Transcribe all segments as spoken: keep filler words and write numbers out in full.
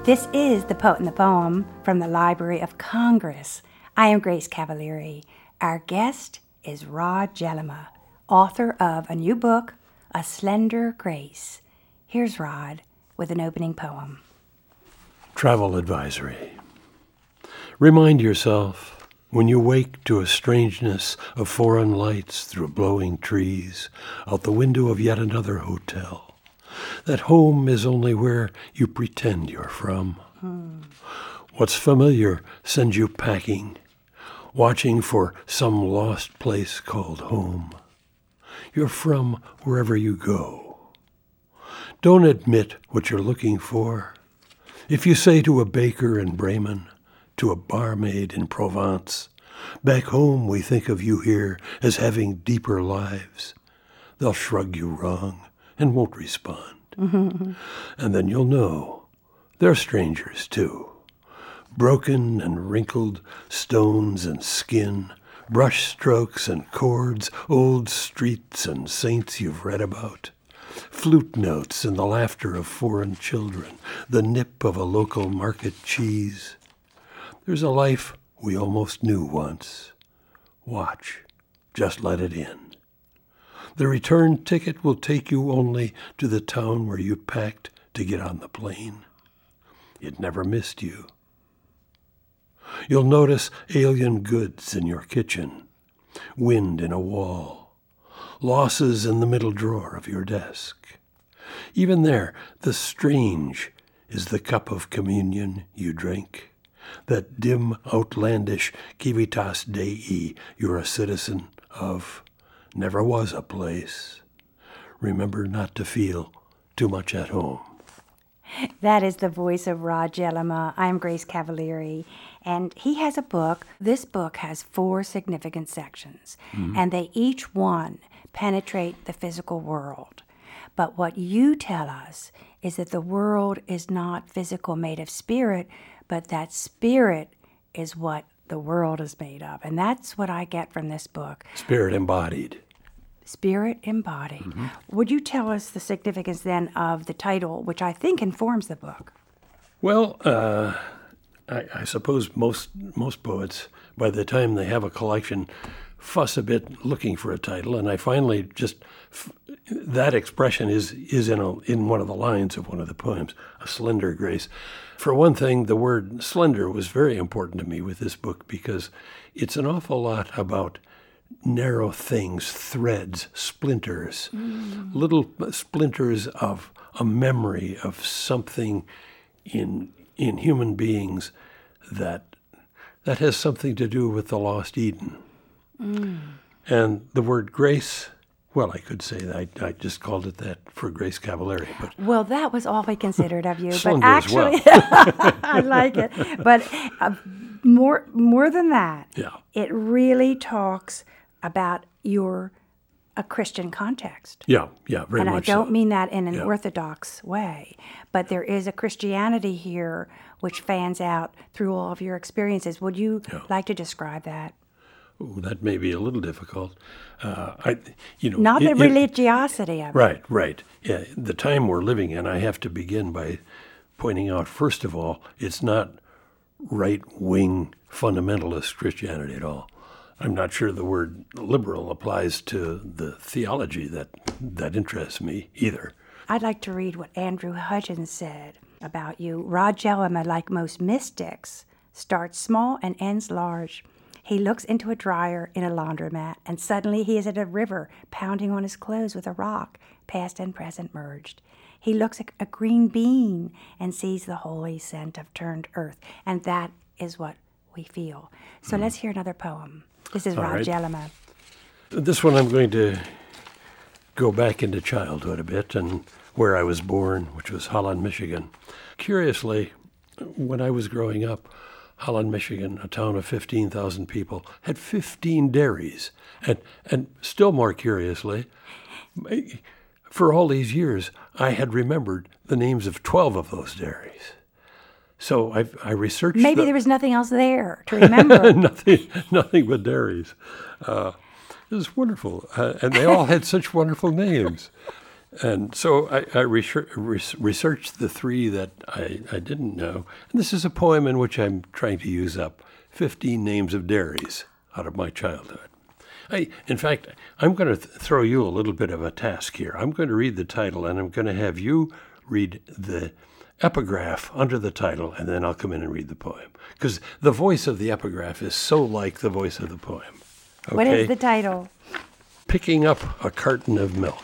This is The Poet and the Poem from the Library of Congress. I am Grace Cavalieri. Our guest is Rod Jellema, author of a new book, A Slender Grace. Here's Rod with an opening poem. Travel advisory. Remind yourself, when you wake to a strangeness of foreign lights through blowing trees, out the window of yet another hotel, that home is only where you pretend you're from. Hmm. What's familiar sends you packing, watching for some lost place called home. You're from wherever you go. Don't admit what you're looking for. If you say to a baker in Bremen, to a barmaid in Provence, back home we think of you here as having deeper lives, they'll shrug you wrong and won't respond. Mm-hmm. And then you'll know they're strangers too. Broken and wrinkled stones and skin, brush strokes and chords, old streets and saints you've read about, flute notes and the laughter of foreign children, the nip of a local market cheese. There's a life we almost knew once. Watch, just let it in. The return ticket will take you only to the town where you packed to get on the plane. It never missed you. You'll notice alien goods in your kitchen, wind in a wall, losses in the middle drawer of your desk. Even there, the strange is the cup of communion you drink, that dim, outlandish civitas Dei you're a citizen of. Never was a place. Remember not to feel too much at home. That is the voice of Rod Jellema. I'm Grace Cavalieri, and he has a book. This book has four significant sections, mm-hmm. and they each one penetrate the physical world. But what you tell us is that the world is not physical, made of spirit, but that spirit is what the world is made of. And that's what I get from this book. Spirit embodied. Spirit embodied. Mm-hmm. Would you tell us the significance then of the title, which I think informs the book? Well, uh, I, I suppose most most poets, by the time they have a collection, fuss a bit looking for a title, and I finally just f- that expression is is in a in one of the lines of one of the poems, A Slender Grace. For one thing, the word slender was very important to me with this book because it's an awful lot about narrow things, threads, splinters, mm. little splinters of a memory of something in in human beings that that has something to do with the lost Eden. Mm. And the word grace, well, I could say that. I, I just called it that for Grace Cavalieri. But well, that was all I considered of you. Slender but actually, as well. I like it. But uh, more more than that, yeah. it really talks about your a Christian context. Yeah, yeah, very and much so. And I don't mean that in an yeah. orthodox way, but there is a Christianity here which fans out through all of your experiences. Would you yeah. like to describe that? Ooh, that may be a little difficult. Uh, I, you know, Not it, the religiosity it, of it. Right, right. Yeah, the time we're living in, I have to begin by pointing out, first of all, it's not right-wing fundamentalist Christianity at all. I'm not sure the word liberal applies to the theology that that interests me either. I'd like to read what Andrew Hudgens said about you. Rod Jellema, like most mystics, starts small and ends large. He looks into a dryer in a laundromat, and suddenly he is at a river, pounding on his clothes with a rock, past and present merged. He looks at a green bean and sees the holy scent of turned earth, and that is what we feel. So mm. let's hear another poem. This is All Rod right. Jellema. This one I'm going to go back into childhood a bit and where I was born, which was Holland, Michigan. Curiously, when I was growing up, Holland, Michigan, a town of fifteen thousand people, had fifteen dairies. And, and still more curiously, for all these years, I had remembered the names of twelve of those dairies. So I, I researched. Maybe the, there was nothing else there to remember. nothing, nothing but dairies. Uh, it was wonderful, uh, and they all had such wonderful names. And so I, I research, researched the three that I, I didn't know. And this is a poem in which I'm trying to use up fifteen names of dairies out of my childhood. I, in fact, I'm going to th- throw you a little bit of a task here. I'm going to read the title, and I'm going to have you read the epigraph under the title, and then I'll come in and read the poem. Because the voice of the epigraph is so like the voice of the poem. Okay? What is the title? Picking Up a Carton of Milk.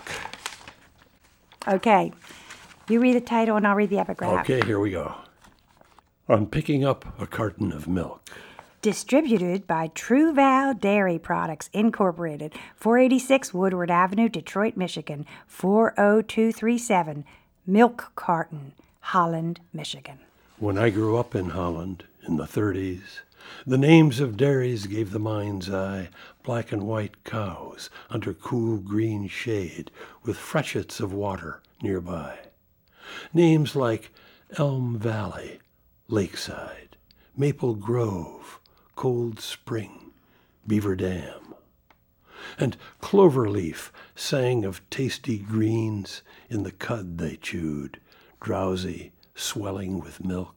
Okay. You read the title, and I'll read the epigraph. Okay, here we go. On Picking Up a Carton of Milk. Distributed by True Val Dairy Products, Incorporated, four eighty-six Woodward Avenue, Detroit, Michigan, four oh two three seven. Milk Carton, Holland, Michigan. When I grew up in Holland in the thirties, the names of dairies gave the mind's eye black and white cows under cool green shade with freshets of water nearby. Names like Elm Valley, Lakeside, Maple Grove, Cold Spring, Beaver Dam. And Cloverleaf sang of tasty greens in the cud they chewed, drowsy, swelling with milk.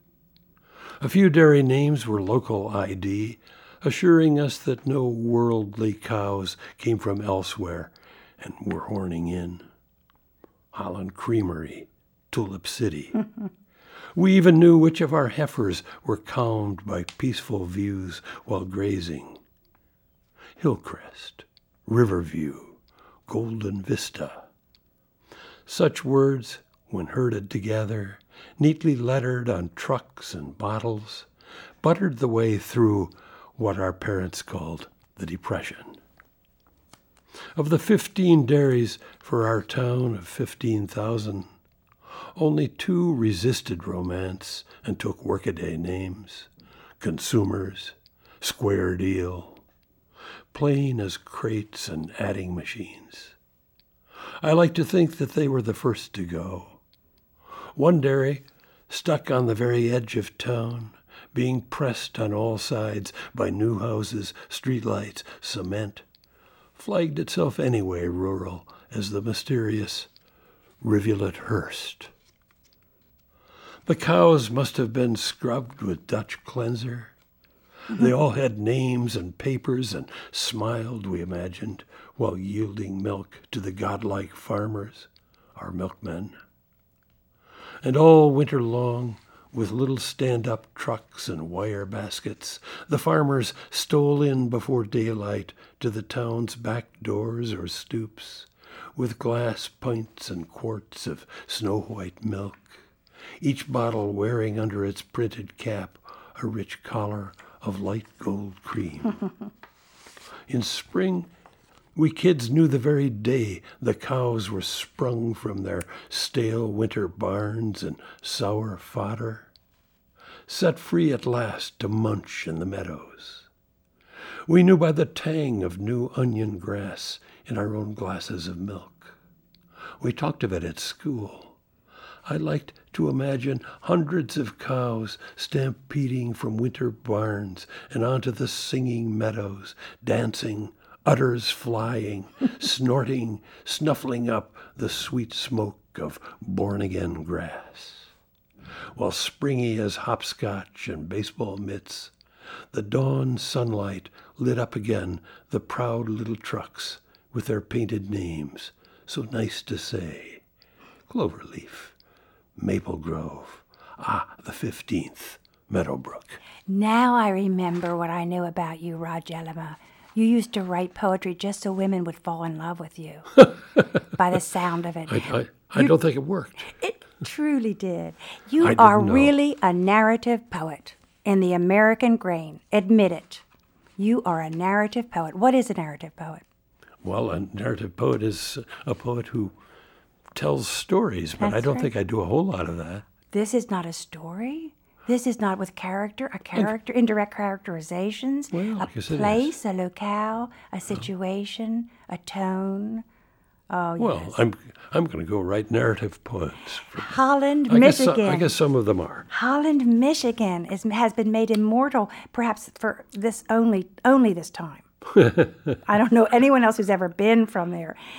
A few dairy names were local I D, assuring us that no worldly cows came from elsewhere and were horning in. Holland Creamery, Tulip City. We even knew which of our heifers were calmed by peaceful views while grazing. Hillcrest, Riverview, Golden Vista. Such words, when herded together, neatly lettered on trucks and bottles, buttered the way through what our parents called the Depression. Of the fifteen dairies for our town of fifteen thousand, only two resisted romance and took workaday names, Consumers, Square Deal, plain as crates and adding machines. I like to think that they were the first to go. One dairy, stuck on the very edge of town, being pressed on all sides by new houses, streetlights, cement, flagged itself anyway rural as the mysterious Rivulet Hearst. The cows must have been scrubbed with Dutch cleanser. They all had names and papers and smiled, we imagined, while yielding milk to the godlike farmers, our milkmen. And all winter long, with little stand-up trucks and wire baskets, the farmers stole in before daylight to the town's back doors or stoops, with glass pints and quarts of snow-white milk, each bottle wearing under its printed cap a rich collar of light gold cream. In spring, we kids knew the very day the cows were sprung from their stale winter barns and sour fodder, set free at last to munch in the meadows. We knew by the tang of new onion grass in our own glasses of milk. We talked of it at school. I liked to imagine hundreds of cows stampeding from winter barns and onto the singing meadows, dancing, udders flying, snorting, snuffling up the sweet smoke of born-again grass. While springy as hopscotch and baseball mitts, the dawn sunlight lit up again the proud little trucks with their painted names, so nice to say. Cloverleaf, Maple Grove, ah, the fifteenth, Meadowbrook. Now I remember what I knew about you, Raj Elima. You used to write poetry just so women would fall in love with you. By the sound of it. I, I, I don't think it worked. It truly did. You I are didn't know. really a narrative poet in the American grain. Admit it. You are a narrative poet. What is a narrative poet? Well, a narrative poet is a poet who tells stories, but That's I don't right. think I do a whole lot of that. This is not a story. This is not with character, a character, indirect characterizations, Well, I a guess it place, a locale, a situation, a tone. Oh, Well, yes. I'm I'm going to go write narrative poems. Holland, I guess, Michigan. so- I guess some of them are. Holland, Michigan is, has been made immortal, perhaps for this only only this time. I don't know anyone else who's ever been from there.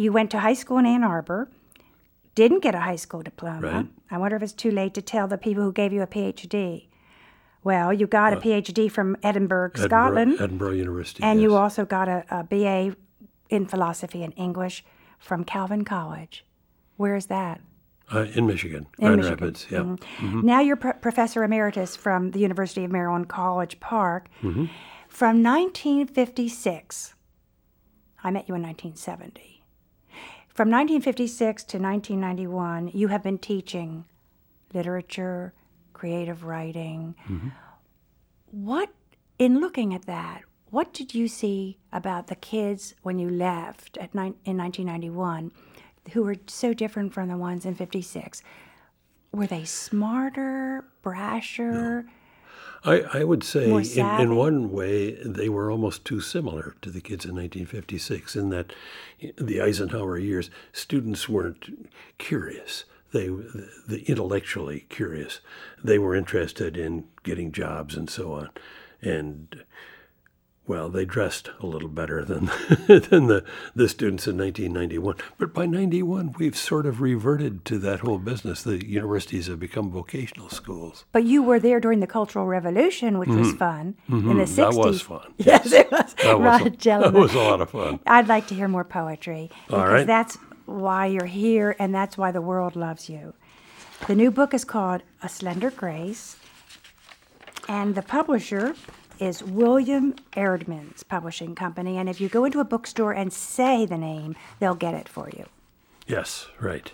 you went to high school in Ann Arbor, didn't get a high school diploma. Right. I wonder if it's too late to tell the people who gave you a P H D. Well, you got a P H D from Edinburgh, Edinburgh, Scotland. Edinburgh University. And yes. you also got a, a B A in philosophy and English from Calvin College. Where is that? Uh, in Michigan, In Grand Michigan. Rapids, yeah. Mm-hmm. Mm-hmm. Now you're Pro- Professor Emeritus from the University of Maryland, College Park. Mm-hmm. From nineteen fifty-six, I met you in nineteen seventy. From nineteen fifty-six to nineteen ninety-one, you have been teaching literature, creative writing. Mm-hmm. What, in looking at that, what did you see about the kids when you left at ni- in nineteen ninety-one who were so different from the ones in fifty-six? Were they smarter, brasher? No. I, I would say More in, savvy? in one way they were almost too similar to the kids in nineteen fifty-six in that the Eisenhower years, students weren't curious. They the intellectually curious. They were interested in getting jobs and so on. And well, they dressed a little better than than the, the students in nineteen ninety-one. But by ninety-one, we've sort of reverted to that whole business. The universities have become vocational schools. But you were there during the Cultural Revolution, which was fun in the sixties. That was fun. Yes, it was. That was, Rod a, Gelman. that was a lot of fun. I'd like to hear more poetry because All right. that's why you're here and that's why the world loves you. The new book is called A Slender Grace, and the publisher is William Erdman's publishing company. And if you go into a bookstore and say the name, they'll get it for you. Yes, right.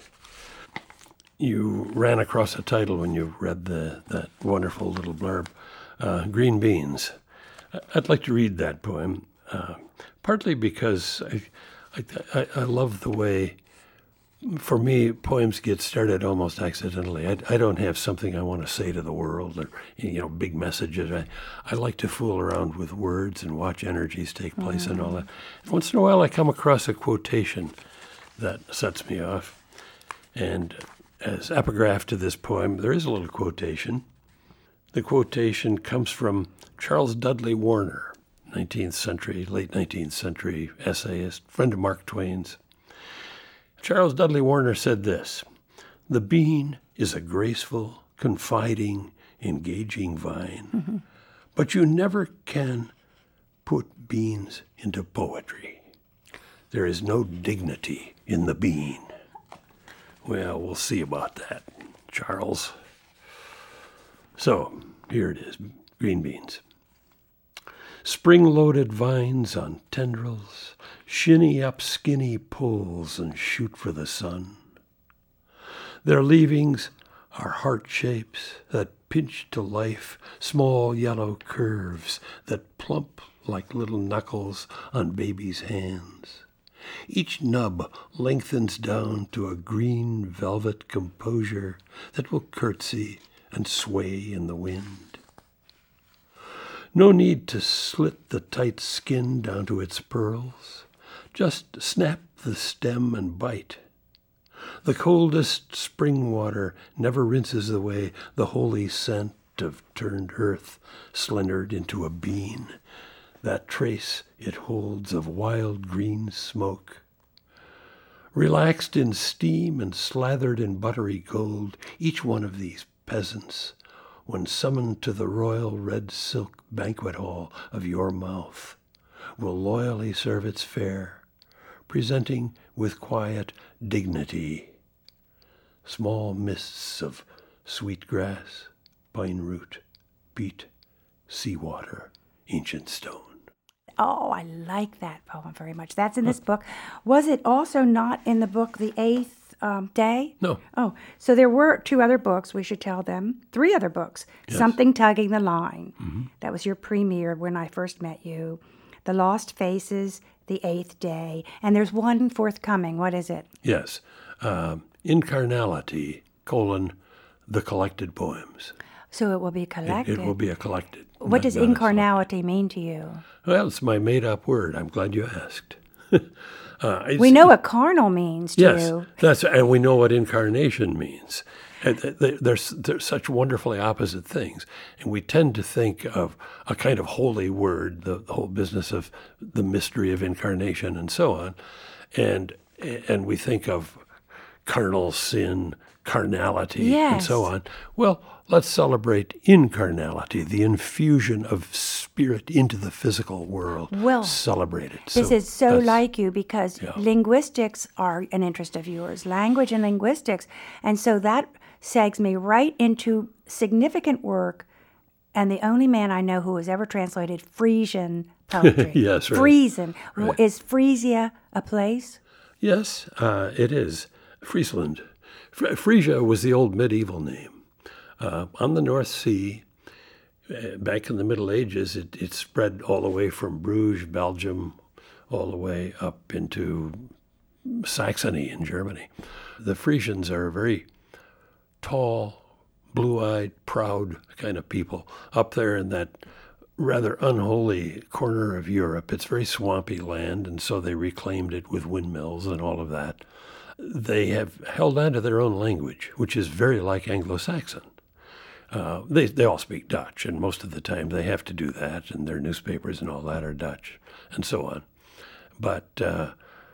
You ran across a title when you read the that wonderful little blurb, uh, Green Beans. I'd like to read that poem, uh, partly because I, I, I love the way, for me, poems get started almost accidentally. I, I don't have something I want to say to the world or, you know, big messages. I, I like to fool around with words and watch energies take place mm. and all that. And once in a while I come across a quotation that sets me off. And as epigraph to this poem, there is a little quotation. The quotation comes from Charles Dudley Warner, nineteenth century, late nineteenth century essayist, friend of Mark Twain's. Charles Dudley Warner said this: "The bean is a graceful, confiding, engaging vine, mm-hmm. but you never can put beans into poetry. There is no dignity in the bean." Well, we'll see about that, Charles. So, here it is, green beans. Spring-loaded vines on tendrils, shinny up skinny poles and shoot for the sun. Their leavings are heart shapes that pinch to life small yellow curves that plump like little knuckles on babies' hands. Each nub lengthens down to a green velvet composure that will curtsy and sway in the wind. No need to slit the tight skin down to its pearls. Just snap the stem and bite. The coldest spring water never rinses away the holy scent of turned earth slendered into a bean, that trace it holds of wild green smoke. Relaxed in steam and slathered in buttery gold, each one of these peasants, when summoned to the royal red silk banquet hall of your mouth, will loyally serve its fare, presenting with quiet dignity small mists of sweet grass, pine root, beet, seawater, ancient stone. Oh, I like that poem very much. That's in this book. Was it also not in the book The Eighth um, Day? No. Oh, so there were two other books, we should tell them. Three other books. Yes. Something Tugging the Line. Mm-hmm. That was your premiere when I first met you. The Lost Faces, The Eighth Day. And there's one forthcoming. What is it? Yes. Um, Incarnality, colon, the collected poems. So it will be collected. It, it will be a collected. What does not a incarnality mean to you? Well, it's my made-up word. I'm glad you asked. uh, We know what carnal means to yes, you. That's, and we know what incarnation means. And they're, they're, they're such wonderfully opposite things. And we tend to think of a kind of holy word, the, the whole business of the mystery of incarnation and so on. And and we think of carnal sin, carnality, Yes. and so on. Well, let's celebrate incarnality, the infusion of spirit into the physical world. Well, celebrate it. This So is so that's- like you because Yeah. linguistics are an interest of yours, language and linguistics. And so that segs me right into significant work. And the only man I know who has ever translated Frisian poetry. Yes, right. Friesian. Right. Is Frisia a place? Yes, uh, it is. Friesland. Fr- Frisia was the old medieval name. Uh, on the North Sea, uh, back in the Middle Ages, it, it spread all the way from Bruges, Belgium, all the way up into Saxony in Germany. The Frisians are a very tall, blue-eyed, proud kind of people up there in that rather unholy corner of Europe. It's very swampy land, and so they reclaimed it with windmills and all of that. They have held on to their own language, which is very like Anglo-Saxon. Uh, they they all speak Dutch, and most of the time they have to do that, and their newspapers and all that are Dutch, and so on. But uh,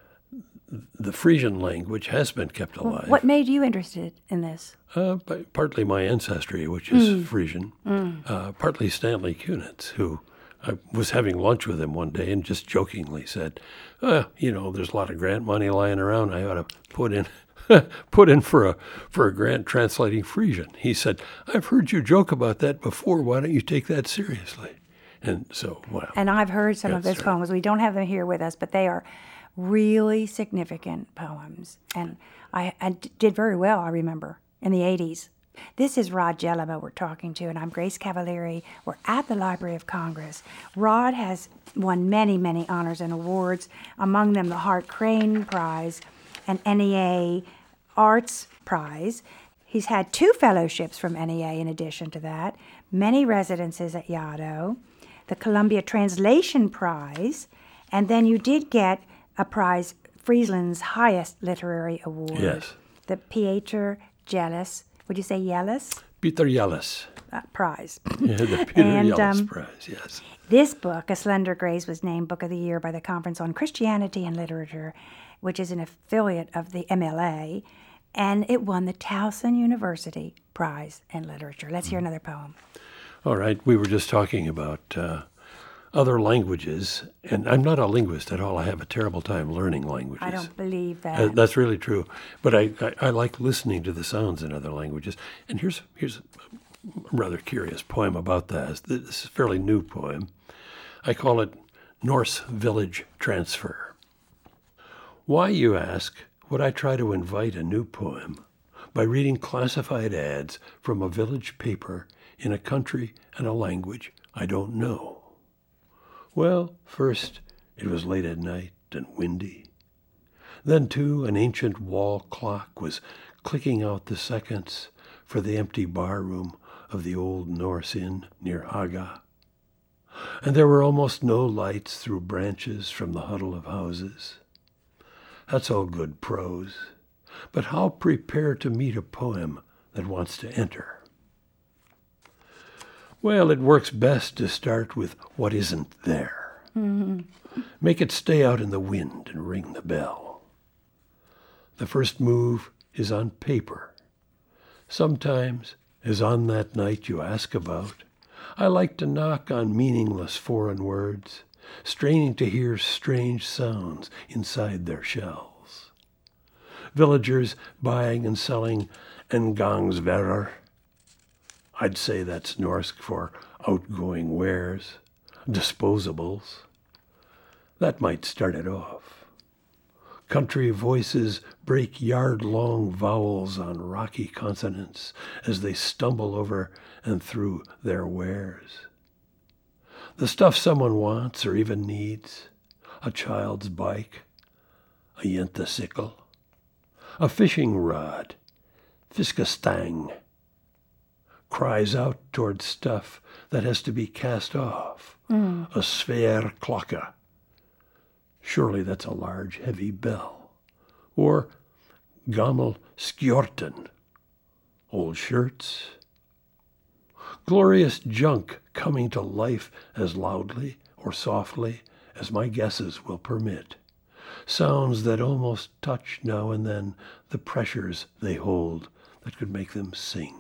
the Frisian language has been kept alive. What made you interested in this? Uh, by, partly my ancestry, which is Frisian, uh, partly Stanley Kunitz, who I was having lunch with him one day and just jokingly said, uh, you know, there's a lot of grant money lying around. I ought to put in put in for a for a grant translating Frisian. He said, I've heard you joke about that before. Why don't you take that seriously? And so, wow. And I've heard some of That's his right. poems. We don't have them here with us, but they are really significant poems. And I, I d- did very well, I remember, in the eighties. This is Rod Gelema we're talking to, and I'm Grace Cavalieri. We're at the Library of Congress. Rod has won many, many honors and awards, among them the Hart Crane Prize and N E A Arts Prize. He's had two fellowships from N E A in addition to that, many residences at Yaddo, the Columbia Translation Prize, and then you did get a prize, Friesland's highest literary award. Yes. The Pieter Jellis, would you say Jellis? Peter Jellis. Uh, prize. Yeah, the Peter And, Jellis um, Prize, yes. This book, A Slender Grace, was named Book of the Year by the Conference on Christianity and Literature, which is an affiliate of the M L A, and it won the Towson University Prize in Literature. Let's hear another poem. All right, we were just talking about uh, other languages, and I'm not a linguist at all. I have a terrible time learning languages. I don't believe that. Uh, that's really true. But I, I, I like listening to the sounds in other languages. And here's here's a rather curious poem about that. This is a fairly new poem. I call it Norse Village Transfer. Why, you ask, would I try to invite a new poem by reading classified ads from a village paper in a country and a language I don't know? Well, first, it was late at night and windy. Then, too, an ancient wall clock was clicking out the seconds for the empty barroom of the old Norse Inn near Haga. And there were almost no lights through branches from the huddle of houses. That's all good prose, but how prepare to meet a poem that wants to enter? Well, it works best to start with what isn't there. Mm-hmm. Make it stay out in the wind and ring the bell. The first move is on paper. Sometimes, as on that night you ask about, I like to knock on meaningless foreign words, straining to hear strange sounds inside their shells. Villagers buying and selling engangsvarer. I'd say that's Norse for outgoing wares, disposables. That might start it off. Country voices break yard-long vowels on rocky consonants as they stumble over and through their wares. The stuff someone wants or even needs, a child's bike, a yentasicle, a fishing rod, fiskestang, cries out toward stuff that has to be cast off, mm. a sverklokke. Surely that's a large, heavy bell. Or gammel skjorten, old shirts. Glorious junk coming to life as loudly or softly as my guesses will permit, sounds that almost touch now and then the pressures they hold that could make them sing.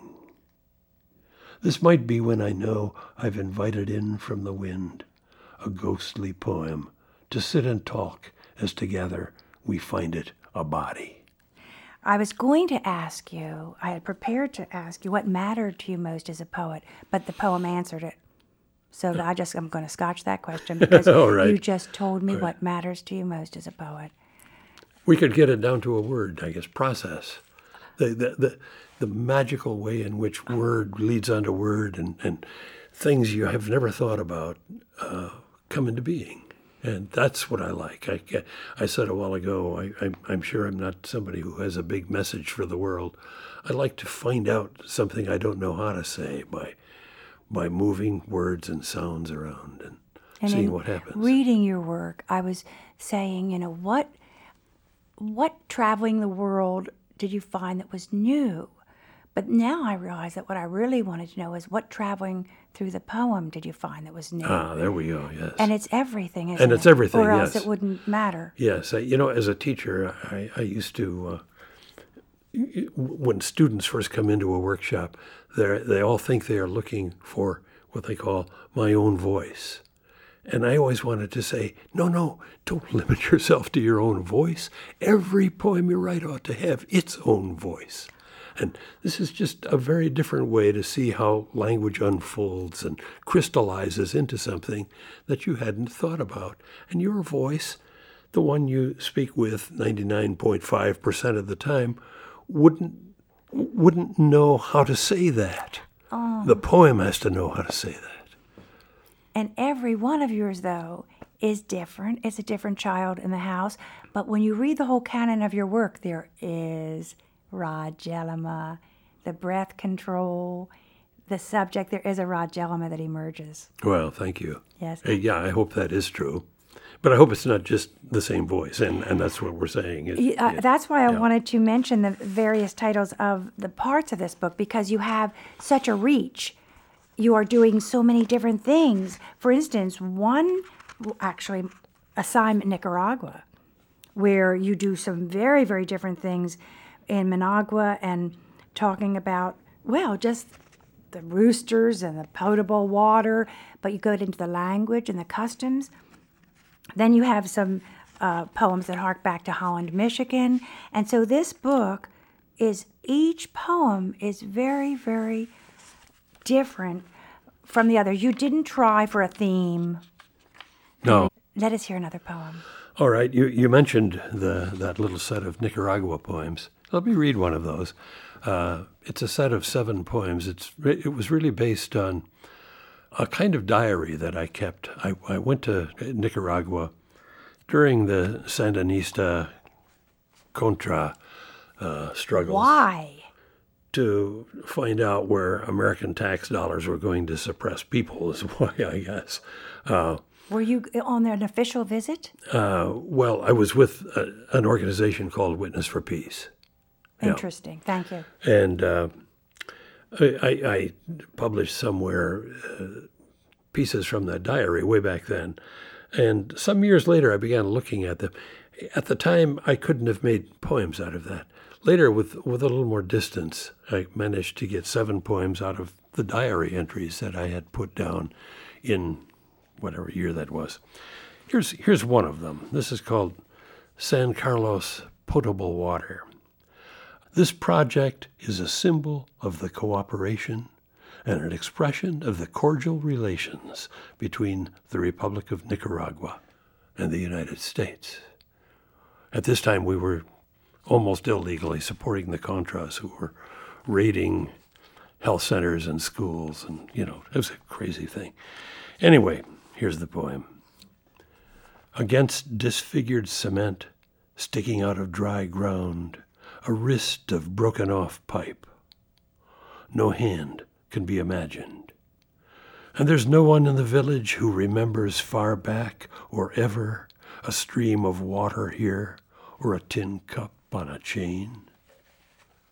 This might be when I know I've invited in from the wind a ghostly poem to sit and talk as together we find it a body. I was going to ask you, I had prepared to ask you what mattered to you most as a poet, but the poem answered it. So I just, I'm going to scotch that question because right. you just told me right. what matters to you most as a poet. We could get it down to a word, I guess, process. The the the, the magical way in which word leads onto word and, and things you have never thought about uh, come into being. And that's what I like. I, I said a while ago, I, I'm, I'm sure I'm not somebody who has a big message for the world. I like to find out something I don't know how to say by by moving words and sounds around and, and seeing what happens. Reading your work, I was saying, you know, what what traveling the world did you find that was new? But now I realize that what I really wanted to know is what traveling through the poem did you find that was new? Ah, there we go, yes. And it's everything, isn't it? And it's everything, Or yes. else it wouldn't matter. Yes. I, you know, as a teacher, I, I used to, uh, when students first come into a workshop, they they all think they are looking for what they call my own voice. And I always wanted to say, no, no, don't limit yourself to your own voice. Every poem you write ought to have its own voice. And this is just a very different way to see how language unfolds and crystallizes into something that you hadn't thought about. And your voice, the one you speak with ninety-nine point five percent of the time, wouldn't wouldn't know how to say that. Oh. The poem has to know how to say that. And every one of yours, though, is different. It's a different child in the house. But when you read the whole canon of your work, there is Rod Jellema, the breath control, the subject. There is a Rod Jellema that emerges. Well, thank you. Yes. Uh, yeah, I hope that is true. But I hope it's not just the same voice, and, and that's what we're saying. It, uh, it, that's why I yeah. wanted to mention the various titles of the parts of this book, because you have such a reach. You are doing so many different things. For instance, one, actually, assignment Nicaragua, where you do some very, very different things in Managua and talking about, well, just the roosters and the potable water, but you go into the language and the customs. Then you have some uh, poems that hark back to Holland, Michigan. And so this book is, each poem is very, very different from the other. You didn't try for a theme. No. Let us hear another poem. All right. You you mentioned the that little set of Nicaragua poems. Let me read one of those. Uh, it's a set of seven poems. It's it was really based on a kind of diary that I kept. I, I went to Nicaragua during the Sandinista Contra uh, struggles. Why? To find out where American tax dollars were going to suppress people is why, I guess. Uh, Were you on an official visit? uh, well, I was with a, an organization called Witness for Peace. Interesting. Yeah. Thank you. And uh, I, I, I published somewhere uh, pieces from that diary way back then. And some years later, I began looking at them. At the time, I couldn't have made poems out of that. Later, with, with a little more distance, I managed to get seven poems out of the diary entries that I had put down in whatever year that was. Here's, here's one of them. This is called San Carlos Potable Water. This project is a symbol of the cooperation and an expression of the cordial relations between the Republic of Nicaragua and the United States. At this time, we were almost illegally supporting the Contras, who were raiding health centers and schools, and, you know, it was a crazy thing. Anyway, here's the poem. Against disfigured cement, sticking out of dry ground, a wrist of broken-off pipe. No hand can be imagined. And there's no one in the village who remembers far back or ever a stream of water here or a tin cup on a chain.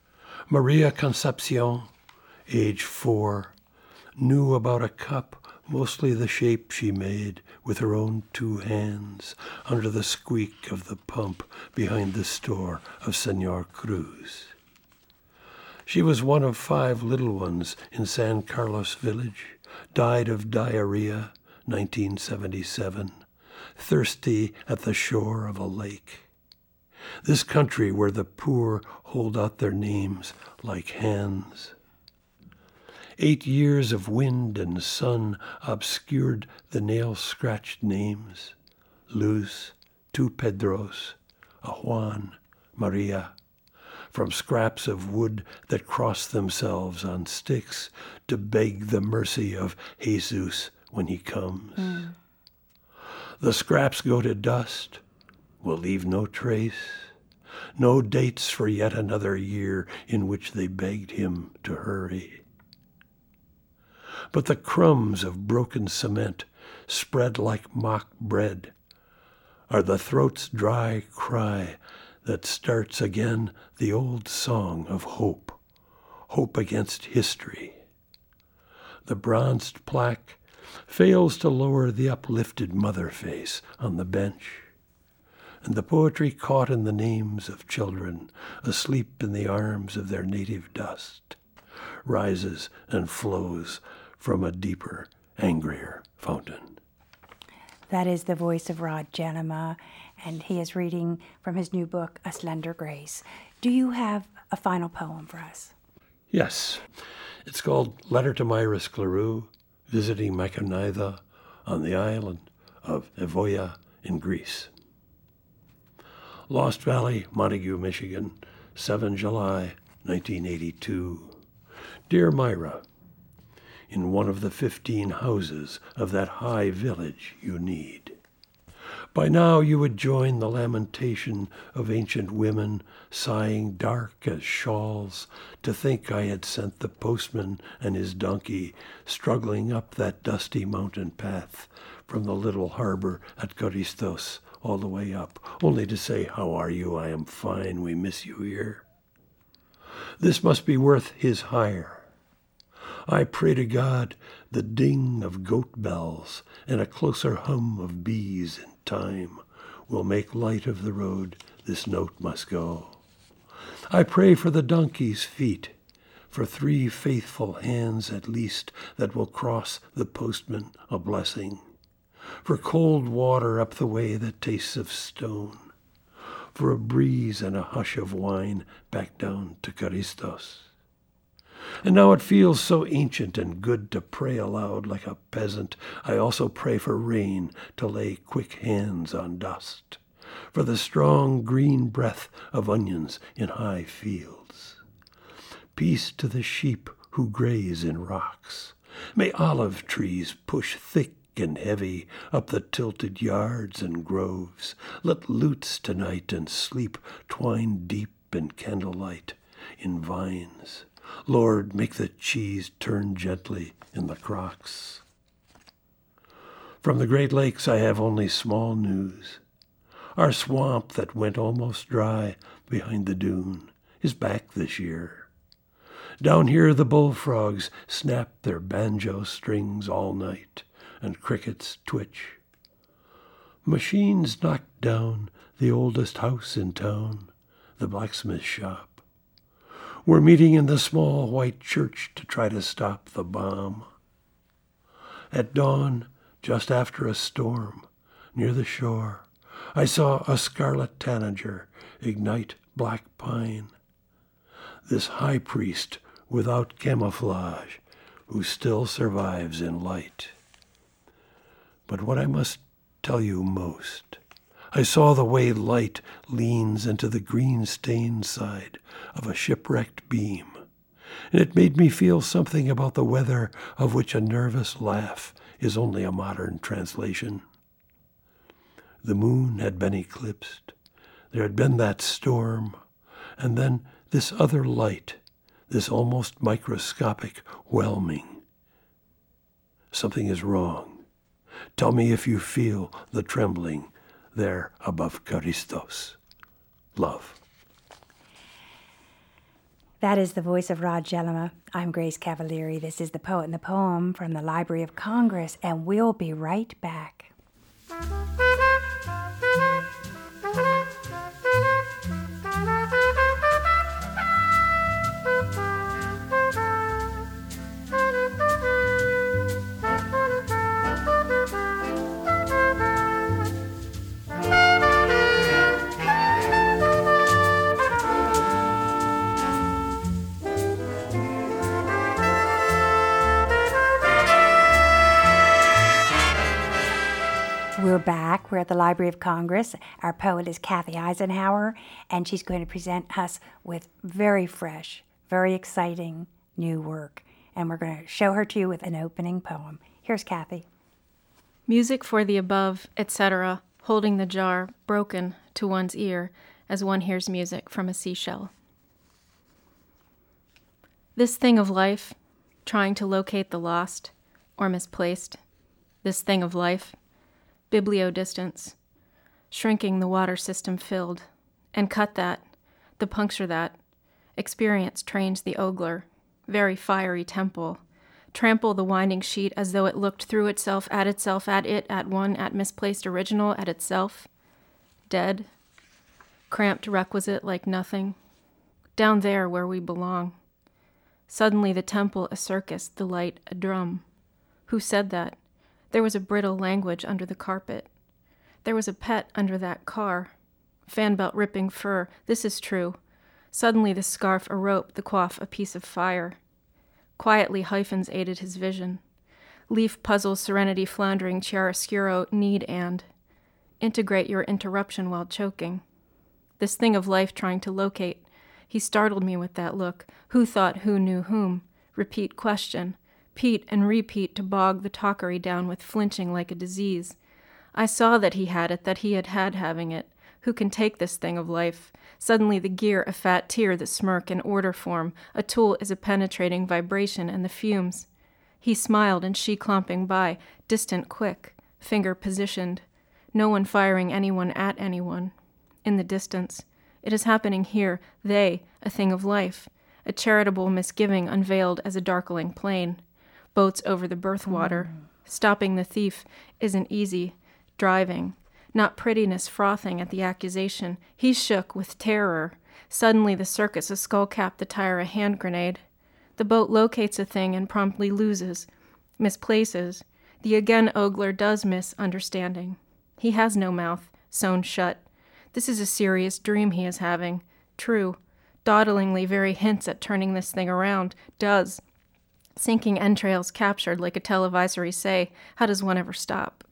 Maria Concepcion, age four, knew about a cup mostly the shape she made with her own two hands under the squeak of the pump behind the store of Senor Cruz. She was one of five little ones in San Carlos village, died of diarrhea, nineteen seventy-seven, thirsty at the shore of a lake. This country where the poor hold out their names like hands. Eight years of wind and sun obscured the nail-scratched names. Luz, two Pedros, a Juan, Maria, from scraps of wood that crossed themselves on sticks to beg the mercy of Jesus when he comes. Mm. The scraps go to dust, will leave no trace, no dates for yet another year in which they begged him to hurry. But the crumbs of broken cement, spread like mock bread, are the throat's dry cry that starts again the old song of hope, hope against history. The bronzed plaque fails to lower the uplifted mother face on the bench, and the poetry caught in the names of children asleep in the arms of their native dust rises and flows from a deeper, angrier fountain. That is the voice of Rod Janema, and he is reading from his new book, A Slender Grace. Do you have a final poem for us? Yes. It's called Letter to Myra Scleroux, visiting Mykonida on the island of Evoia in Greece. Lost Valley, Montague, Michigan, the seventh of July, nineteen eighty-two. Dear Myra, in one of the fifteen houses of that high village you need. By now you would join the lamentation of ancient women sighing dark as shawls to think I had sent the postman and his donkey struggling up that dusty mountain path from the little harbor at Caristos all the way up, only to say, how are you? I am fine. We miss you here. This must be worth his hire. I pray to God the ding of goat bells and a closer hum of bees in time will make light of the road this note must go. I pray for the donkey's feet, for three faithful hands at least that will cross the postman a blessing, for cold water up the way that tastes of stone, for a breeze and a hush of wine back down to Caristos. And now it feels so ancient and good to pray aloud like a peasant. I also pray for rain to lay quick hands on dust, for the strong green breath of onions in high fields. Peace to the sheep who graze in rocks. May olive trees push thick and heavy up the tilted yards and groves. Let lutes tonight and sleep twine deep in candlelight in vines. Lord, make the cheese turn gently in the crocks. From the Great Lakes I have only small news. Our swamp that went almost dry behind the dune is back this year. Down here the bullfrogs snap their banjo strings all night, and crickets twitch. Machines knocked down the oldest house in town, the blacksmith shop. We're meeting in the small white church to try to stop the bomb. At dawn, just after a storm, near the shore, I saw a scarlet tanager ignite black pine. This high priest without camouflage who still survives in light. But what I must tell you most, I saw the way light leans into the green-stained side of a shipwrecked beam, and it made me feel something about the weather of which a nervous laugh is only a modern translation. The moon had been eclipsed. There had been that storm, and then this other light, this almost microscopic whelming. Something is wrong. Tell me if you feel the trembling there above Caristos. Love. That is the voice of Rod Jellema. I'm Grace Cavalieri. This is The Poet and the Poem from the Library of Congress, and we'll be right back. We're back. We're at the Library of Congress. Our poet is Kathy Eisenhower, and she's going to present us with very fresh, very exciting new work. And we're going to show her to you with an opening poem. Here's Kathy. Music for the above, et cetera, holding the jar broken to one's ear as one hears music from a seashell. This thing of life, trying to locate the lost or misplaced. This thing of life, bibliodistance, shrinking the water system filled, and cut that, the puncture that, experience trains the ogler, very fiery temple, trample the winding sheet as though it looked through itself, at itself, at it, at one, at misplaced original, at itself, dead, cramped requisite like nothing, down there where we belong. Suddenly the temple a circus, the light a drum. Who said that? There was a brittle language under the carpet. There was a pet under that car. Fan belt ripping fur. This is true. Suddenly the scarf a rope, the coif a piece of fire. Quietly hyphens aided his vision. Leaf puzzle serenity floundering chiaroscuro need and. Integrate your interruption while choking. This thing of life trying to locate. He startled me with that look. Who thought who knew whom? Repeat question. Pete and repeat to bog the talkery down with flinching like a disease. I saw that he had it, that he had had having it. Who can take this thing of life? Suddenly the gear a fat tear, the smirk in order form. A tool is a penetrating vibration and the fumes. He smiled and she clomping by, distant quick, finger positioned. No one firing anyone at anyone. In the distance. It is happening here, they, a thing of life. A charitable misgiving unveiled as a darkling plain. Boats over the birthwater. Mm. Stopping the thief isn't easy. Driving. Not prettiness frothing at the accusation. He shook with terror. Suddenly the circus a skullcap, the tire a hand grenade. The boat locates a thing and promptly loses. Misplaces. The again ogler does miss understanding. He has no mouth. Sewn shut. This is a serious dream he is having. True. Dawdlingly very hints at turning this thing around. Does. Sinking entrails captured like a televisory say. How does one ever stop?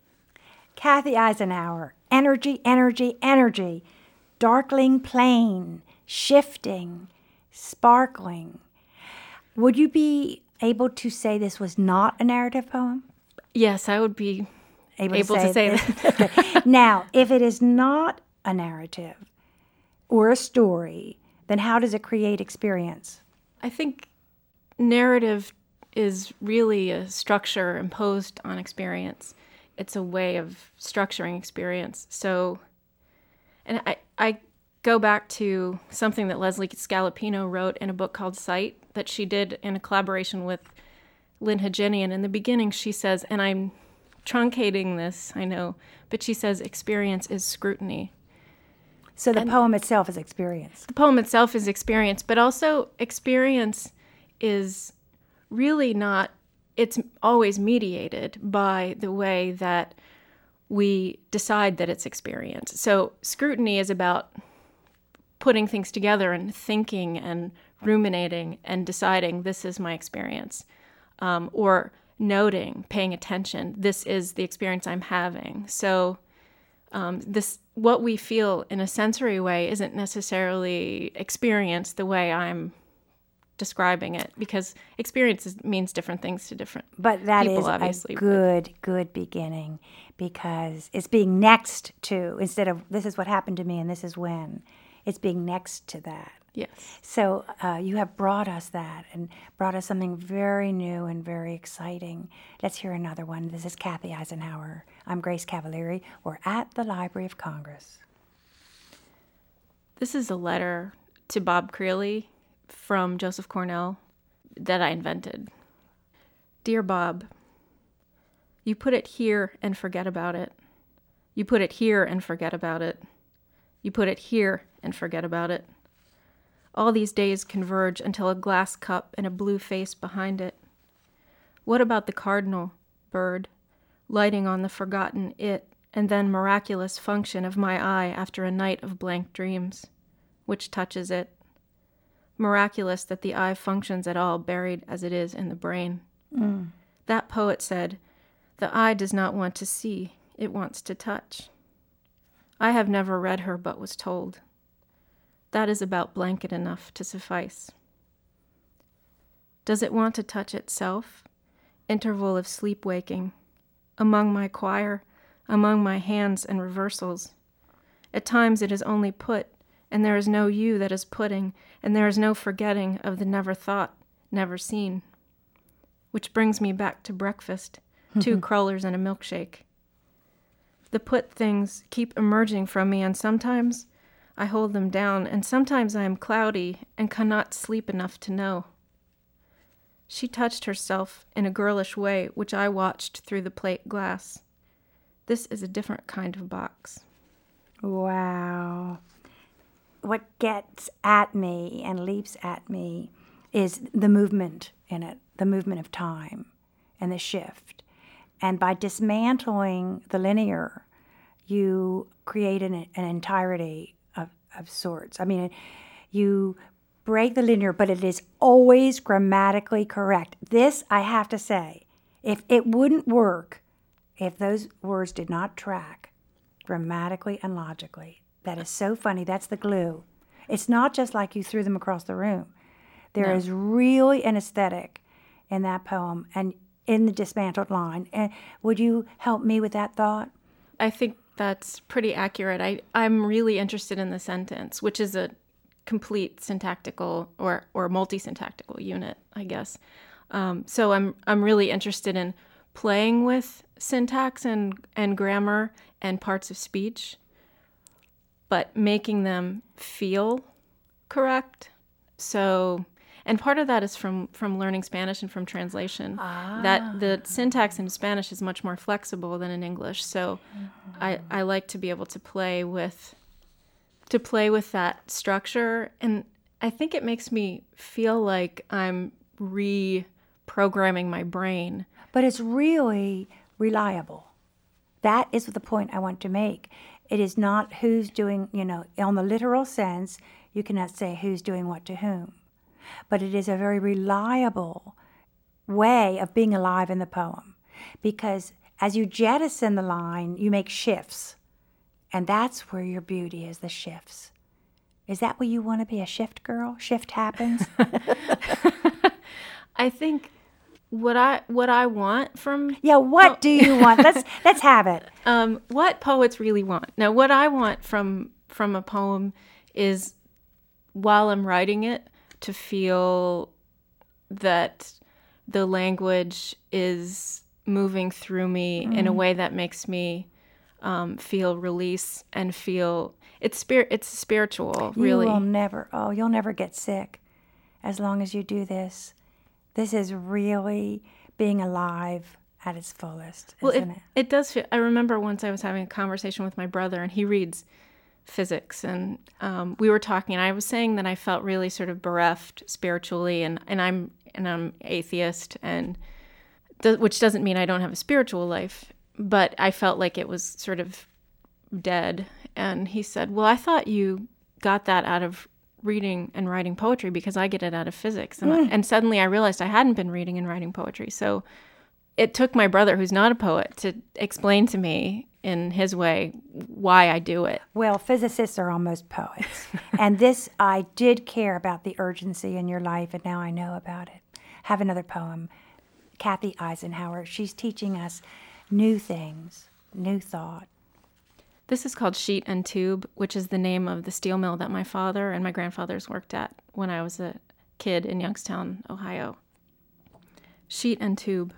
Kathy Eisenhower. Energy, energy, energy. Darkling plain. Shifting. Sparkling. Would you be able to say this was not a narrative poem? Yes, I would be able, able to say, to say that. Now, if it is not a narrative or a story, then how does it create experience? I think narrative is really a structure imposed on experience. It's a way of structuring experience. So, and I, I go back to something that Leslie Scalapino wrote in a book called Sight that she did in a collaboration with Lynn Haginian. In the beginning, she says, and I'm truncating this, I know, but she says experience is scrutiny. So the and poem itself is experience. The poem itself is experience, but also experience is really not, it's always mediated by the way that we decide that it's experience. So scrutiny is about putting things together and thinking and ruminating and deciding this is my experience. Um, or noting, paying attention, this is the experience I'm having. So um, this, what we feel in a sensory way isn't necessarily experience the way I'm describing it, because experience is, means different things to different but that people, is obviously. a good, but. good beginning, because it's being next to, instead of this is what happened to me and this is when, it's being next to that. Yes. So uh, you have brought us that and brought us something very new and very exciting. Let's hear another one. This is Kathy Eisenhower. I'm Grace Cavalieri. We're at the Library of Congress. This is a letter to Bob Creeley, from Joseph Cornell that I invented. Dear Bob, you put it here and forget about it. You put it here and forget about it. You put it here and forget about it. All these days converge until a glass cup and a blue face behind it. What about the cardinal, bird, lighting on the forgotten it, and then miraculous function of my eye after a night of blank dreams, which touches it? Miraculous that the eye functions at all, buried as it is in the brain. Mm. That poet said, the eye does not want to see, it wants to touch. I have never read her but was told. That is about blanket enough to suffice. Does it want to touch itself? Interval of sleep-waking. Among my choir, among my hands and reversals. At times it is only put, and there is no you that is putting, and there is no forgetting of the never thought, never seen. Which brings me back to breakfast, two crullers and a milkshake. The put things keep emerging from me, and sometimes I hold them down, and sometimes I am cloudy and cannot sleep enough to know. She touched herself in a girlish way, which I watched through the plate glass. This is a different kind of box. Wow. What gets at me and leaps at me is the movement in it, the movement of time and the shift. And by dismantling the linear, you create an, an entirety of, of sorts. I mean, you break the linear, but it is always grammatically correct. This, I have to say, if it wouldn't work if those words did not track grammatically and logically. That is so funny. That's the glue. It's not just like you threw them across the room. There No. is really an aesthetic in that poem and in the dismantled line. And would you help me with that thought? I think that's pretty accurate. I, I'm really interested in the sentence, which is a complete syntactical or, or multi-syntactical unit, I guess. Um, so I'm I'm really interested in playing with syntax and, and grammar and parts of speech, but making them feel correct. So, and part of that is from, from learning Spanish and from translation. Ah. That the syntax in Spanish is much more flexible than in English. So mm-hmm. I, I like to be able to play with to play with that structure. And I think it makes me feel like I'm reprogramming my brain. But it's really reliable. That is the point I want to make. It is not who's doing, you know, on the literal sense, you cannot say who's doing what to whom. But it is a very reliable way of being alive in the poem. Because as you jettison the line, you make shifts. And that's where your beauty is, the shifts. Is that what you want to be, a shift girl? Shift happens? I think what I what I want from Yeah, what po- do you want? Let's let's have it. Um, what poets really want. Now, what I want from from a poem is, while I'm writing it, to feel that the language is moving through me mm. in a way that makes me um, feel release and feel it's spirit. It's spiritual, really. You will never. Oh, you'll never get sick as long as you do this. This is really being alive at its fullest, well, isn't it, it? It does feel, I remember once I was having a conversation with my brother, and he reads physics, and um, we were talking, and I was saying that I felt really sort of bereft spiritually, and, and I'm and I'm atheist, and th- which doesn't mean I don't have a spiritual life, but I felt like it was sort of dead. And he said, well, I thought you got that out of reading and writing poetry, because I get it out of physics. And, Mm. I, and suddenly I realized I hadn't been reading and writing poetry. So it took my brother, who's not a poet, to explain to me in his way why I do it. Well, physicists are almost poets. And this, I did care about the urgency in your life, and now I know about it. Have another poem. Kathy Eisenhower, she's teaching us new things, new thought. This is called Sheet and Tube, which is the name of the steel mill that my father and my grandfathers worked at when I was a kid in Youngstown, Ohio. Sheet and Tube.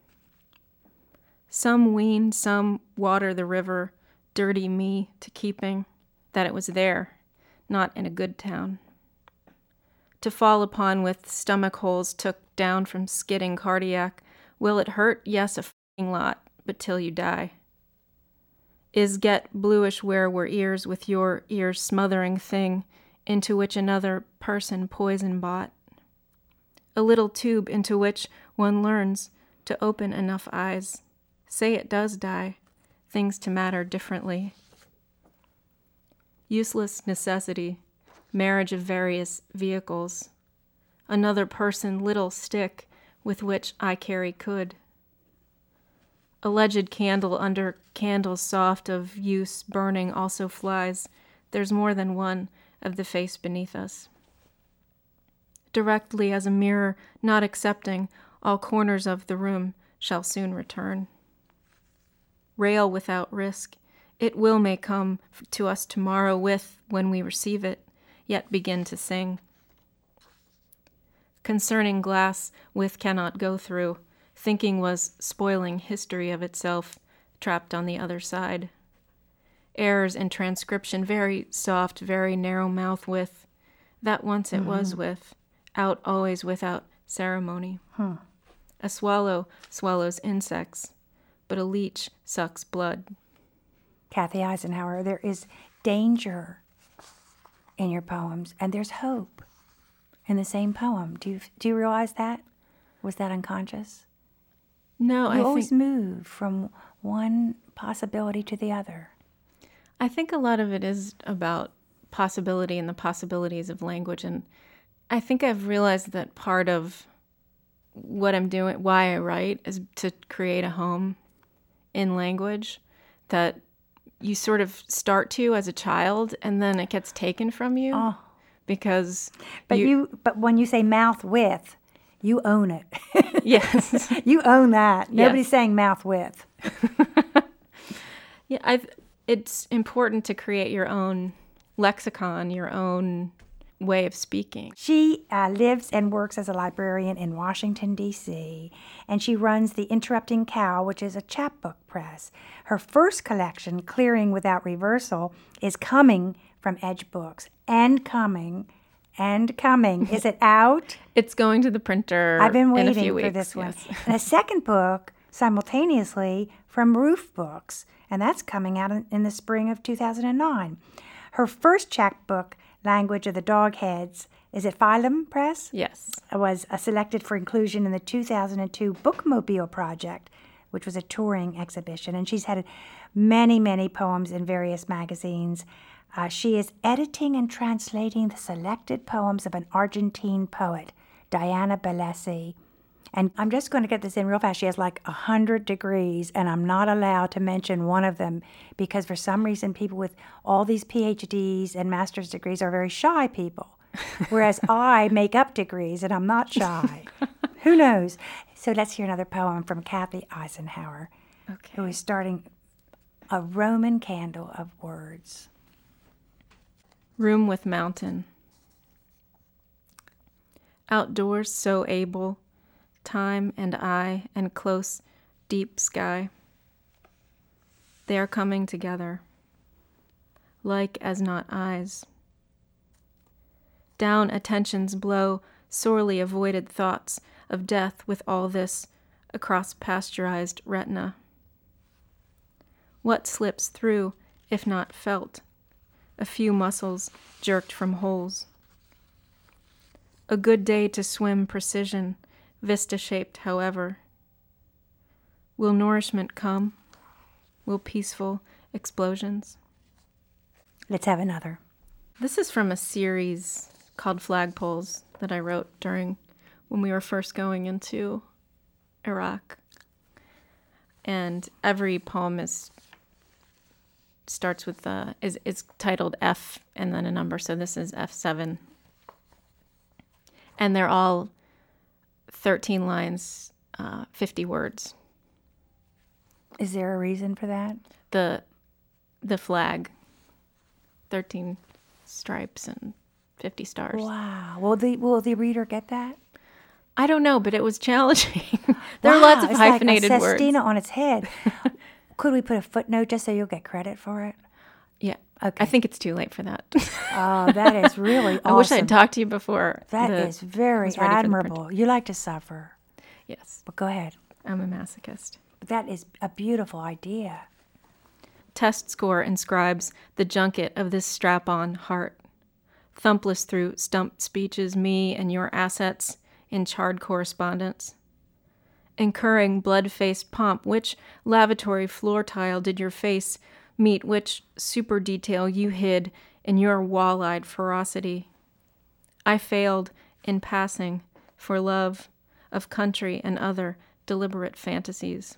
Some wean, some water the river, dirty me to keeping, that it was there, not in a good town. to fall upon with stomach holes took down from skidding cardiac. Will it hurt? Yes, a f***ing lot, but till you die. Is get bluish where were ears with your ears smothering thing into which another person poison bought. A little tube into which one learns to open enough eyes. Say it does die, things to matter differently. Useless necessity, marriage of various vehicles. Another person little stick with which I carry could. Alleged candle under candles soft of use burning also flies. There's more than one of the face beneath us. Directly as a mirror, not accepting, all corners of the room shall soon return. Rail without risk. It will may come to us tomorrow with, when we receive it, yet begin to sing. Concerning glass with cannot go through, thinking was spoiling history of itself, trapped on the other side. Errors in transcription, very soft, very narrow mouth with, that once it mm-hmm. was with, out always without ceremony. Huh. A swallow swallows insects, but a leech sucks blood. Kathy Eisenhower, there is danger in your poems, and there's hope in the same poem. Do you do you realize that? Was that unconscious? No, you I always think, move from one possibility to the other. I think a lot of it is about possibility and the possibilities of language, and I think I've realized that part of what I'm doing, why I write, is to create a home in language that you sort of start to as a child, and then it gets taken from you oh. because. But you, you, but when you say mouth with, you own it. Yes, you own that. Nobody's yes. saying mouth with. Yeah, I've. It's important to create your own lexicon, your own way of speaking. She uh, lives and works as a librarian in Washington, D C, and she runs the Interrupting Cow, which is a chapbook press. Her first collection, Clearing Without Reversal, is coming from Edge Books, and coming, and coming. Is it out? It's going to the printer. I've been in waiting a few for weeks, this one. Yes. And a second book, simultaneously, from Roof Books, and that's coming out in, in the spring of two thousand nine. Her first chapbook, Language of the Dogheads, is it Phylum Press? Yes. Was uh, selected for inclusion in the two thousand two Bookmobile Project, which was a touring exhibition. And she's had many, many poems in various magazines. Uh, she is editing and translating the selected poems of an Argentine poet, Diana Bellesi. And I'm just going to get this in real fast. She has like one hundred degrees, and I'm not allowed to mention one of them because for some reason people with all these P H Ds and master's degrees are very shy people, whereas I make up degrees and I'm not shy. Who knows? So let's hear another poem from Kathy Eisenhower, okay. who is starting a Roman candle of words. Room with mountain. Outdoors so able, time and I and close, deep sky. They are coming together, like as not eyes. Down attentions blow sorely avoided thoughts of death with all this across pasteurized retina. What slips through, if not felt? A few muscles jerked from holes. A good day to swim precision, vista-shaped, however. Will nourishment come? Will peaceful explosions? Let's have another. This is from a series called Flagpoles that I wrote during when we were first going into Iraq. And every poem is starts with uh, is is titled F and then a number. So this is F seven, and they're all thirteen lines, uh, fifty words. Is there a reason for that? The the flag, thirteen stripes and fifty stars. Wow. Will the will the reader get that? I don't know, but it was challenging. There wow, are lots of it's hyphenated like a words. sestina on its head. Could we put a footnote just so you'll get credit for it? Yeah, Okay. I think it's too late for that. Oh, that is really awesome. I wish I'd talked to you before. That the, is very was ready for the admirable. You like to suffer. Yes, But go ahead. I'm a masochist. But that is a beautiful idea. Test score inscribes the junket of this strap-on heart. Thumpless through stumped speeches, me and your assets in charred correspondence. Incurring blood-faced pomp, which lavatory floor tile did your face meet, which super detail you hid in your wall-eyed ferocity. I failed in passing for love of country and other deliberate fantasies.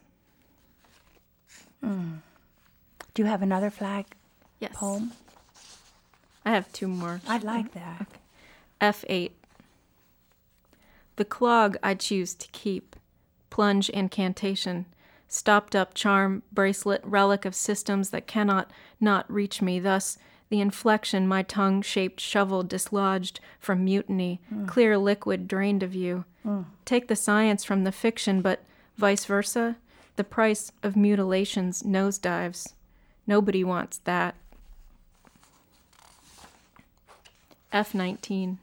Mm. Do you have another flag Yes. poem? I have two more. I'd like that. Okay. F eight. The clog I choose to keep, plunge incantation, stopped up charm, bracelet, relic of systems that cannot not reach me, thus the inflection my tongue-shaped shovel dislodged from mutiny, mm. clear liquid drained of you. Mm. Take the science from the fiction, but vice versa, the price of mutilations nosedives. Nobody wants that. F nineteen.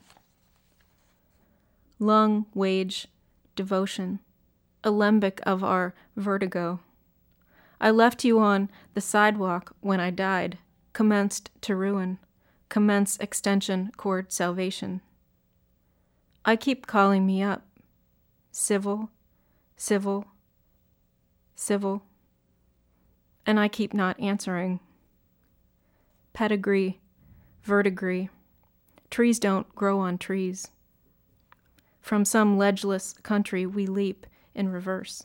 Lung, wage, devotion, alembic of our vertigo. I left you on the sidewalk when I died, commenced to ruin, commence extension cord salvation. I keep calling me up. Civil, civil, civil. And I keep not answering. Pedigree, verdigris. Trees don't grow on trees. From some ledgeless country we leap in reverse.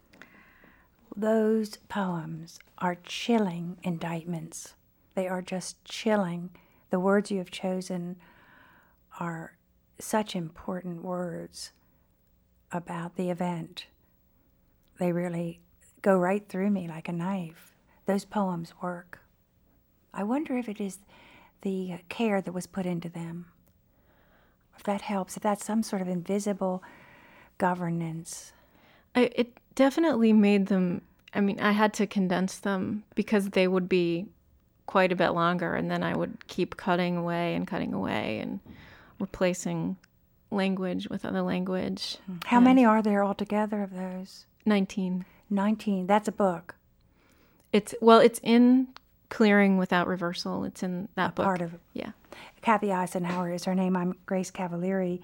Those poems are chilling indictments. They are just chilling. The words you have chosen are such important words about the event. They really go right through me like a knife. Those poems work. I wonder if it is the care that was put into them. If that helps, if that's some sort of invisible governance. I, it definitely made them, I mean, I had to condense them because they would be quite a bit longer, and then I would keep cutting away and cutting away and replacing language with other language. How and many are there altogether of those? nineteen. nineteen. That's a book. It's, well, it's in Clearing Without Reversal. It's in that a book. Part of Yeah. Kathy Eisenhower is her name. I'm Grace Cavalieri.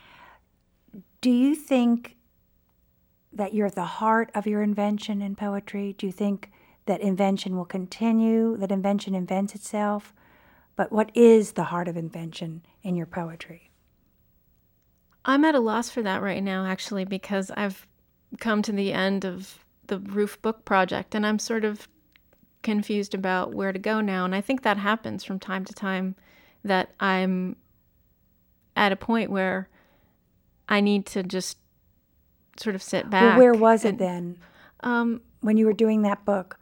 Do you think that you're at the heart of your invention in poetry? Do you think that invention will continue, that invention invents itself? But what is the heart of invention in your poetry? I'm at a loss for that right now, actually, because I've come to the end of the Roof Book Project, and I'm sort of confused about where to go now. And I think that happens from time to time, that I'm at a point where I need to just sort of sit back. Well, where was and, it then, um, when you were doing that book?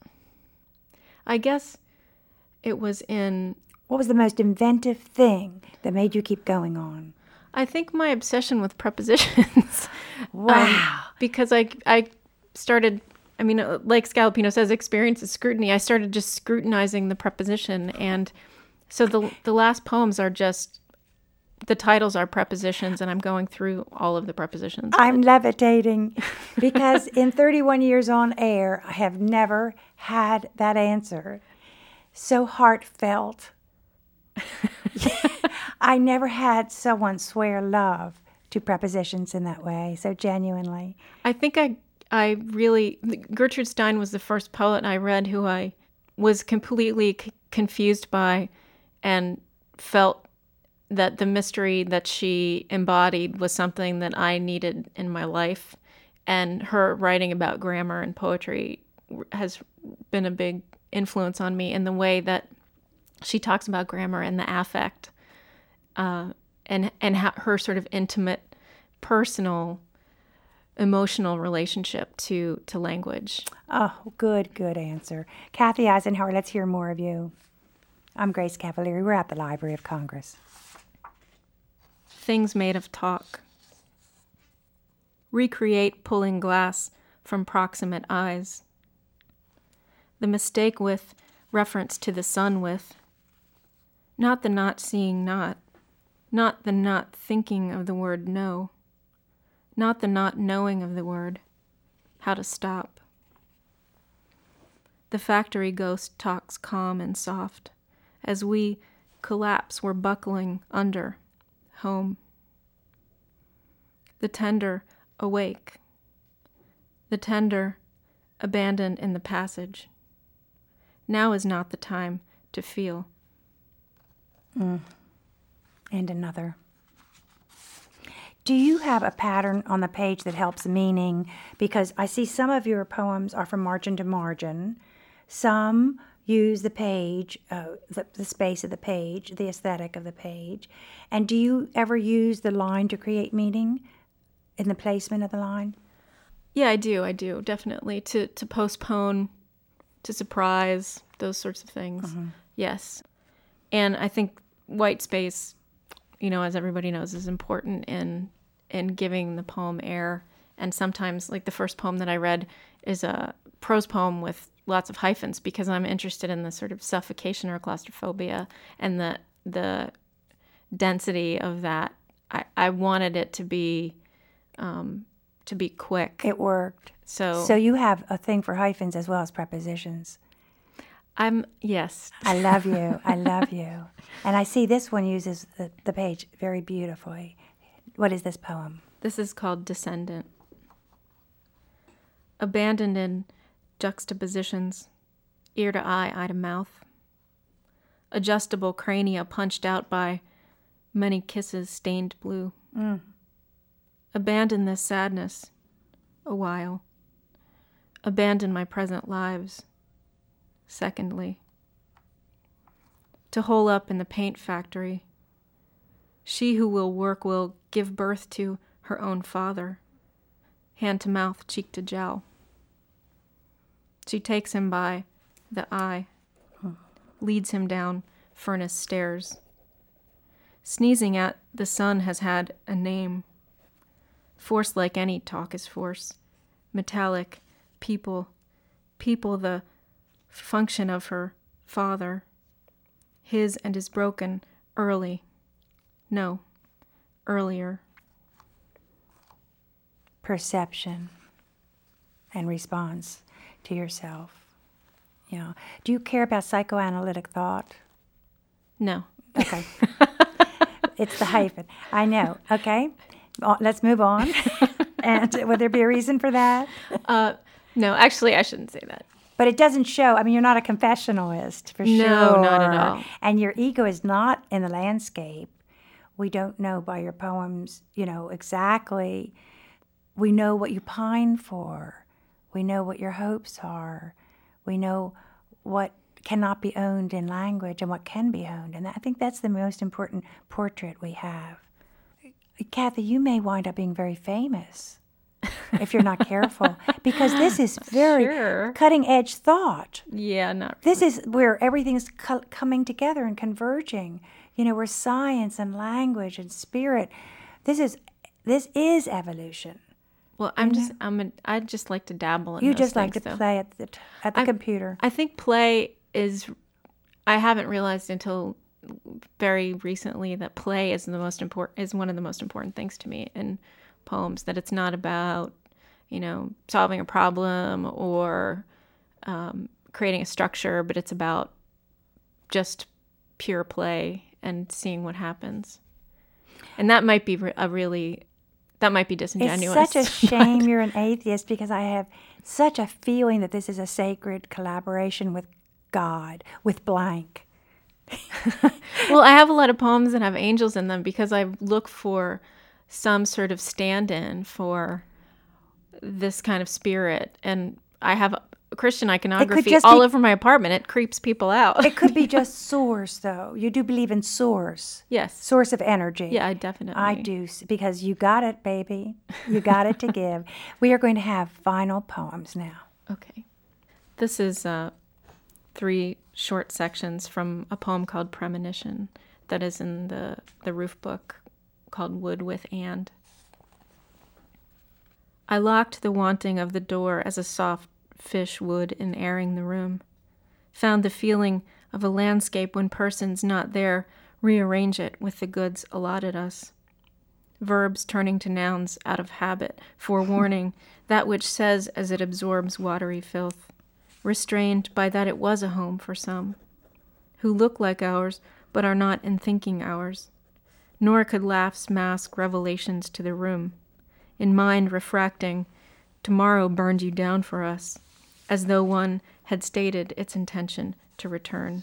I guess it was in... What was the most inventive thing that made you keep going on? I think my obsession with prepositions. Wow. um, because I, I started... I mean, like Scalapino says, experience is scrutiny. I started just scrutinizing the preposition. And so the the last poems are just, the titles are prepositions, and I'm going through all of the prepositions. I'm levitating because in thirty-one years on air, I have never had that answer. So heartfelt. I never had someone swear love to prepositions in that way, so genuinely. I think I... I really, Gertrude Stein was the first poet I read who I was completely c- confused by, and felt that the mystery that she embodied was something that I needed in my life. And her writing about grammar and poetry has been a big influence on me in the way that she talks about grammar and the affect, uh, and, and how her sort of intimate, personal, emotional relationship to, to language. Oh, good, good answer. Kathy Eisenhower, let's hear more of you. I'm Grace Cavalieri. We're at the Library of Congress. Things made of talk. Recreate pulling glass from proximate eyes. The mistake with reference to the sun with, not the not seeing not, not the not thinking of the word no, not the not knowing of the word, how to stop. The factory ghost talks calm and soft, as we collapse we're buckling under, home. The tender, awake. The tender, abandoned in the passage. Now is not the time to feel. Mm. And another. Do you have a pattern on the page that helps meaning? Because I see some of your poems are from margin to margin. Some use the page, uh, the, the space of the page, the aesthetic of the page. And do you ever use the line to create meaning in the placement of the line? Yeah, I do. I do, definitely. To to postpone, to surprise, those sorts of things. Mm-hmm. Yes. And I think white space, you know, as everybody knows, is important in in giving the poem air. And sometimes, like the first poem that I read is a prose poem with lots of hyphens because I'm interested in the sort of suffocation or claustrophobia and the the density of that. I, I wanted it to be um, to be quick. It worked. So So you have a thing for hyphens as well as prepositions. I'm yes. I love you. I love you. And I see this one uses the, the page very beautifully. What is this poem? This is called Descendant. Abandoned in juxtapositions, ear to eye, eye to mouth. Adjustable crania punched out by many kisses stained blue. Mm. Abandon this sadness a while. Abandon my present lives. Secondly, to hole up in the paint factory. She who will work will give birth to her own father, hand to mouth, cheek to jowl. She takes him by the eye, leads him down furnace stairs. Sneezing at the sun has had a name. Force like any talk is force. Metallic, people, people the function of her father. His and is broken early. No, earlier. Perception and response to yourself. You know, do you care about psychoanalytic thought? No. Okay. It's the hyphen. I know. Okay. Well, let's move on. And would there be a reason for that? Uh, no, actually, I shouldn't say that. But it doesn't show. I mean, you're not a confessionalist, for no, sure. No, not at all. And your ego is not in the landscape. We don't know by your poems, you know, exactly. We know what you pine for. We know what your hopes are. We know what cannot be owned in language and what can be owned. And I think that's the most important portrait we have. Kathy, you may wind up being very famous if you're not careful, because this is very sure. cutting-edge thought. Yeah, not This really. is where everything's co- coming together and converging. You know, where science and language and spirit. This is this is evolution. Well, I'm just I'm a, I just like to dabble in You those just like things, to though. play at the t- at the I- computer. I think play is, I haven't realized until very recently that play is the most important, is one of the most important things to me in poems, that it's not about, you know, solving a problem or um, creating a structure, but it's about just pure play and seeing what happens. And that might be a really, that might be disingenuous. It's such a shame you're an atheist, because I have such a feeling that this is a sacred collaboration with God, with blank. Well, I have a lot of poems that have angels in them because I look for some sort of stand-in for this kind of spirit. And I have Christian iconography just all be- over my apartment. It creeps people out. It could be just source, though. You do believe in source. Yes. Source of energy. Yeah, I definitely. I do, s- because you got it, baby. You got it to give. We are going to have final poems now. Okay. This is uh, three short sections from a poem called Premonition that is in the, the roof book called Wood with And. I locked the wanting of the door as a soft fish would in airing the room, found the feeling of a landscape when persons not there rearrange it with the goods allotted us. Verbs turning to nouns out of habit, forewarning that which says as it absorbs watery filth, restrained by that it was a home for some, who look like ours but are not in thinking ours, nor could laughs mask revelations to the room, in mind refracting, tomorrow burned you down for us, as though one had stated its intention to return.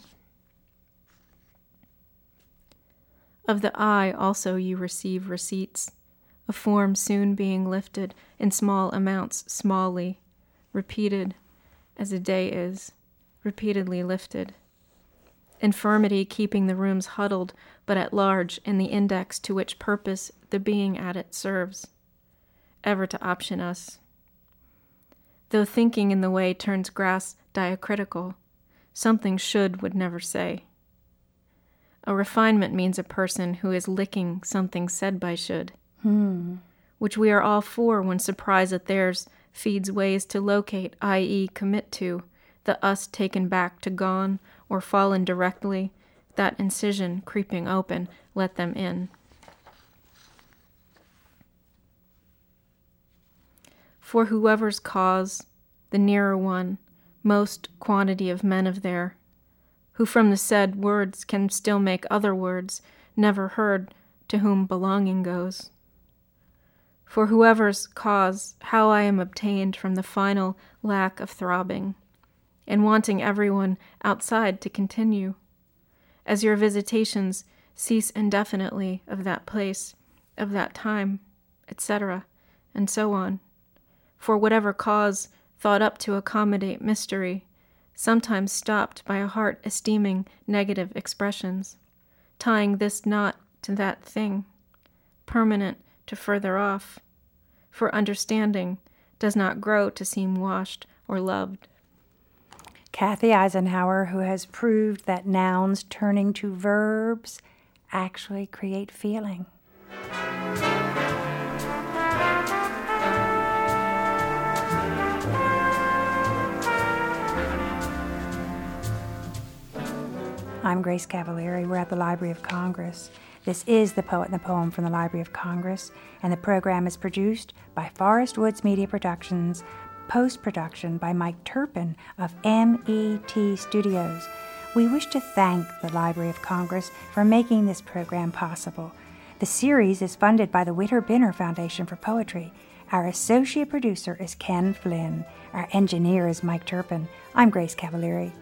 Of the eye also you receive receipts, a form soon being lifted in small amounts smallly, repeated, as a day is, repeatedly lifted. Infirmity keeping the rooms huddled but at large in the index to which purpose the being at it serves, ever to option us. Though thinking in the way turns grass diacritical, something should would never say. A refinement means a person who is licking something said by should, Hmm. which we are all for when surprise at theirs feeds ways to locate, that is commit to, the us taken back to gone or fallen directly, that incision creeping open, let them in. For whoever's cause, the nearer one, most quantity of men of there, who from the said words can still make other words, never heard, to whom belonging goes. For whoever's cause, how I am obtained from the final lack of throbbing, and wanting everyone outside to continue, as your visitations cease indefinitely of that place, of that time, et cetera, and so on, for whatever cause thought up to accommodate mystery, sometimes stopped by a heart esteeming negative expressions, tying this not to that thing, permanent to further off, for understanding does not grow to seem washed or loved. Kathy Eisenhower, who has proved that nouns turning to verbs actually create feeling. I'm Grace Cavalieri. We're at the Library of Congress. This is The Poet and the Poem from the Library of Congress, and the program is produced by Forest Woods Media Productions, post-production by Mike Turpin of M E T Studios. We wish to thank the Library of Congress for making this program possible. The series is funded by the Witter Binner Foundation for Poetry. Our associate producer is Ken Flynn. Our engineer is Mike Turpin. I'm Grace Cavalieri.